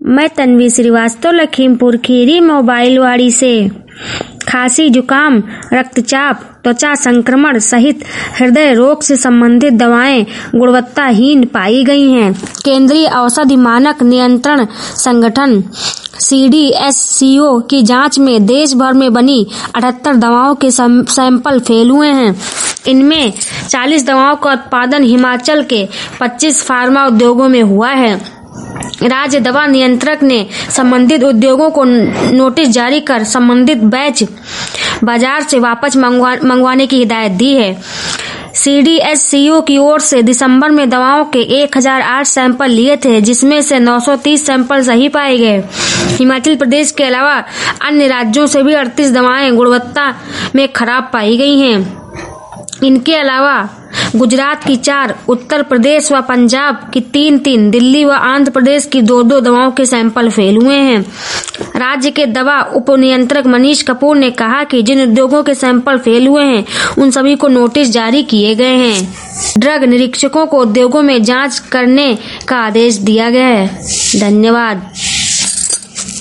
मैं तन्वी श्रीवास्तव, लखीमपुर खीरी, मोबाइल वाड़ी से। खांसी, जुकाम, रक्तचाप, त्वचा संक्रमण सहित हृदय रोग से संबंधित दवाएं गुणवत्ताहीन पाई गई हैं। केंद्रीय औषधि मानक नियंत्रण संगठन CDSCO की जांच में देश भर में बनी 78 दवाओं के सैंपल फेल हुए हैं। इनमें 40 दवाओं का उत्पादन हिमाचल के 25 फार्मा उद्योगों में हुआ है। राज्य दवा नियंत्रक ने संबंधित उद्योगों को नोटिस जारी कर संबंधित बैच बाजार से वापस मंगवाने की हिदायत दी है। CDSCO की ओर से दिसंबर में दवाओं के 1008 सैंपल लिए थे, जिसमें से 930 सैंपल सही पाए गए। हिमाचल प्रदेश के अलावा अन्य राज्यों से भी 38 दवाएं गुणवत्ता में खराब पाई गई हैं। इनके अलावा गुजरात की 4, उत्तर प्रदेश व पंजाब की 3, दिल्ली व आंध्र प्रदेश की 2 दवाओं के सैंपल फेल हुए हैं। राज्य के दवा उप नियंत्रक मनीष कपूर ने कहा कि जिन उद्योगों के सैंपल फेल हुए हैं उन सभी को नोटिस जारी किए गए हैं। ड्रग निरीक्षकों को उद्योगों में जांच करने का आदेश दिया गया है। धन्यवाद।